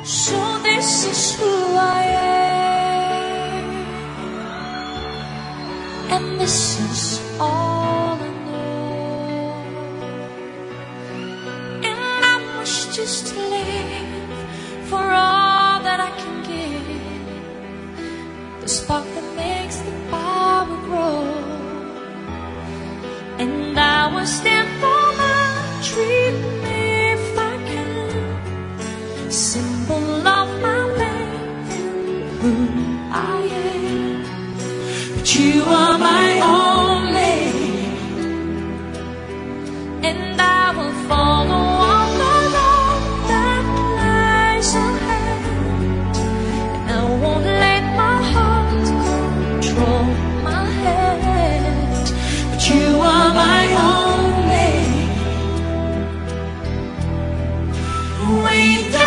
So this is who I am, and this is all I know. And I wish just to live for all that I can give, the spark that makes the power grow. And I will stand for my dream if I can, symbol of my faith and who I am. But you are my only, and I will follow on the road that lies ahead. And I won't let my heart control my head. But you are my only. Wait.